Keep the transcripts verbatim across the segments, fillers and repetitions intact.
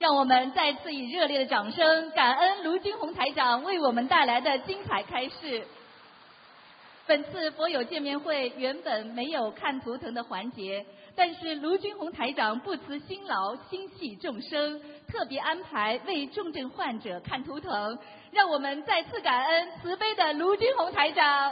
让我们再次以热烈的掌声，感恩卢军宏台长为我们带来的精彩开示。本次佛友见面会原本没有看图腾的环节，但是卢军宏台长不辞辛劳，心系众生，特别安排为重症患者看图腾，让我们再次感恩慈悲的卢军宏台长。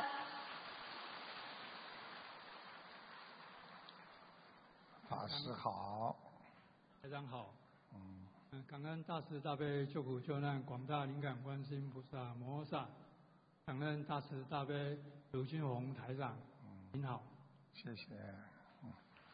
法师好， 台长好。嗯，感恩大慈大悲救苦救难广大灵感观世音菩萨摩诃萨，感恩大慈大悲卢军宏台长，您好， 谢谢。嗯、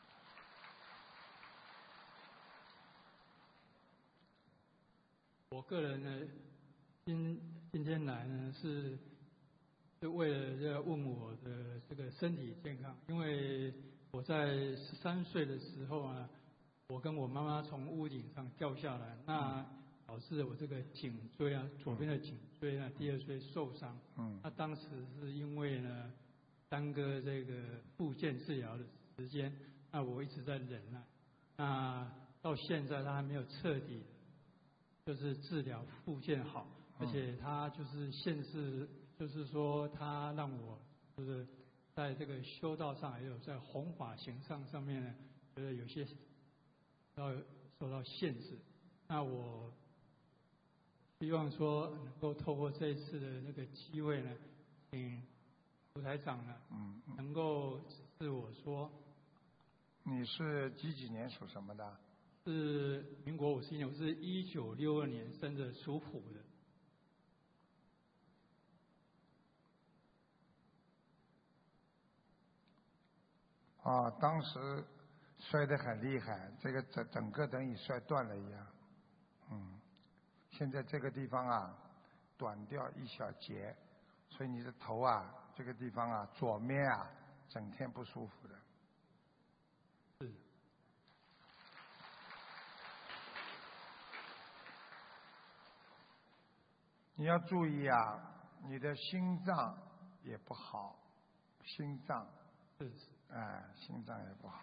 我个人呢，今今天来呢是是为了要问我的这个身体健康，因为我在十三岁的时候啊，我跟我妈妈从屋顶上掉下来，那导致我这个颈椎啊，左边的颈椎啊，第二椎受伤。嗯。那当时是因为呢，耽搁这个复健治疗的时间，那我一直在忍耐。那到现在他还没有彻底，就是治疗复健好，而且他就是限制，就是说他让我就是在这个修道上，还有在弘法行上上面呢，觉得有些要受到限制。那我希望说能够透过这一次的那个机会呢，请卢台长呢，嗯，能够指示我说， 你是几几年属什么的？ 是民国五十一年，我是一九六二年生的，属虎的。 啊，当时摔得很厉害，这个整整个等于摔断了一样。嗯，现在这个地方啊，短掉一小节，所以你的头啊，这个地方啊，左面啊，整天不舒服的。 是。 你要注意啊，你的心脏也不好，心脏。 是是。 哎，心脏也不好。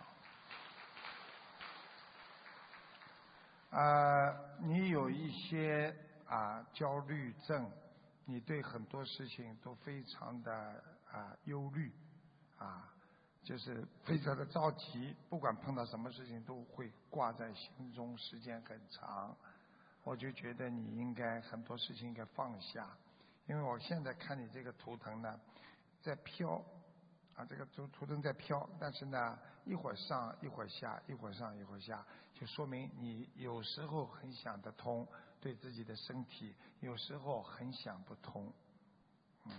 呃，你有一些啊焦虑症，你对很多事情都非常的啊忧虑，啊，就是非常的着急，不管碰到什么事情都会挂在心中，时间很长。我就觉得你应该很多事情应该放下，因为我现在看你这个图腾呢，在飘。啊，这个图图腾在飘，但是呢，一会儿上一会儿下，一会儿上一会儿下，就说明你有时候很想得通，对自己的身体，有时候很想不通。嗯。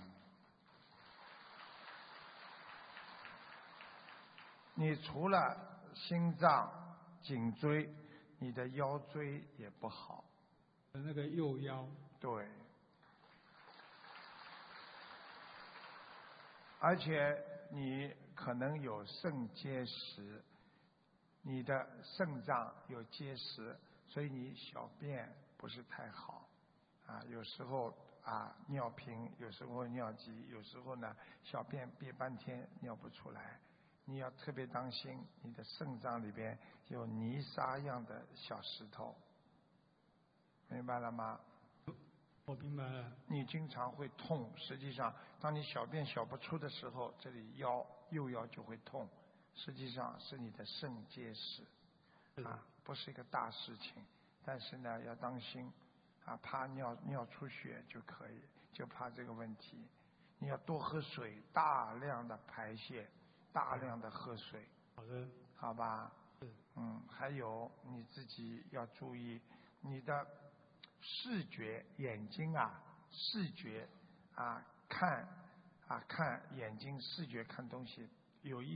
你除了心脏、颈椎，你的腰椎也不好。 那个右腰。 对。而且你可能有肾结石，你的肾脏有结石，所以你小便不是太好，啊，有时候啊尿频，有时候尿急，有时候呢小便憋半天尿不出来，你要特别当心，你的肾脏里边有泥沙样的小石头，明白了吗？ 我明白了。 你经常会痛，实际上，当你小便小不出的时候，这里腰右腰就会痛，实际上是你的肾结石，啊，不是一个大事情，但是呢要当心，啊，怕尿尿出血就可以，就怕这个问题。你要多喝水，大量的排泄，大量的喝水。 好的。 好吧。嗯，还有你自己要注意你的。视觉眼睛啊，视觉啊看啊看眼睛视觉看东西有一